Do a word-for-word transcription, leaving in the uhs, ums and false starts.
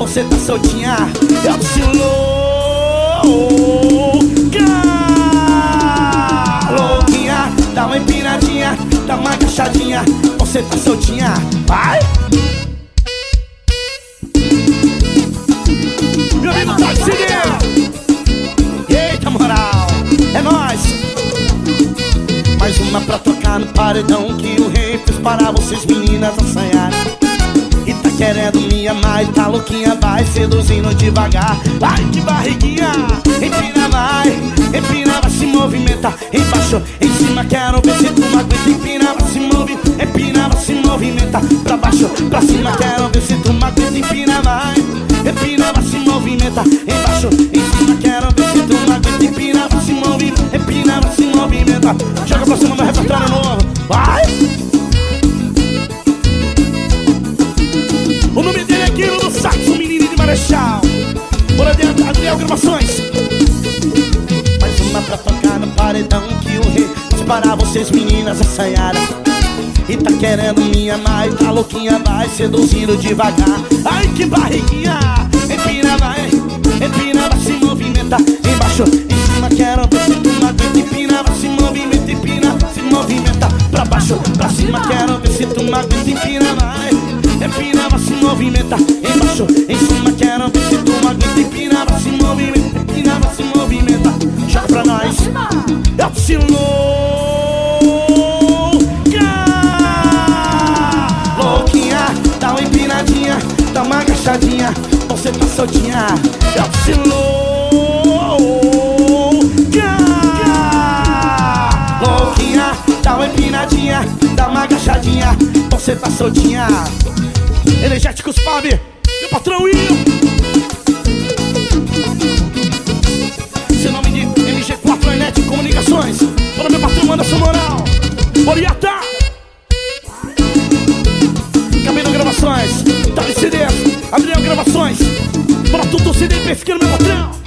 você tá soltinha. Eu te louca, louquinha. Dá uma empinadinha, dá uma agachadinha, você tá soltinha. Vai! Meu amigo Tarcísio! Eita moral, é nóis! Mais uma pra tocar no paredão que o rei fez para vocês meninas assanharem. E tá querendo me amar e tá louquinha, vai seduzindo devagar. Ai que barriguinha, empina vai, empina vai se movimenta. Embaixo, em cima, quero ver se tu aguenta. Empina vai se move, empina vai se movimenta. Pra baixo, pra cima, quero ver se tu aguenta. Empina vai, empina vai se movimenta. Embaixo, em cima, quero ver se tu aguenta. Empina vai se move, empina vai se movimenta. Joga pra cima, meu repertório novo, vai! O nome dele é Guilherme do Saxo, menino de Marechal. Bora dentro, Adriel Gravações. Mais uma pra tocar no paredão que o rei fez para vocês meninas assanharem. E tá querendo me amar e tá louquinha, vai seduzindo devagar. Ai que barriguinha, empina vai, empina vai se movimenta. Embaixo, em cima, quero ver se tu aguenta. Empina vai se movimenta, empina se movimenta. Pra baixo, pra cima, quero ver se tu aguenta. Empina vai, empina vai se movimenta. Embaixo, em cima, quero ver se tu aguenta. Empina vai se movimenta, empina vai se movimenta. Joga pra nós, eu te louquinha. Dá uma empinadinha, dá uma agachadinha, você tá soltinha. Eu te louquinha. Dá uma empinadinha, dá uma agachadinha, você tá soltinha. Energéticos Fábio, meu patrão Will. Seu nome de M G quatro Net Comunicações. Para meu patrão Anderson Moral, Oriata, Camilo Gravações, Thales C D, Adriel Gravações. Para tudo C D pesqueiro, meu patrão.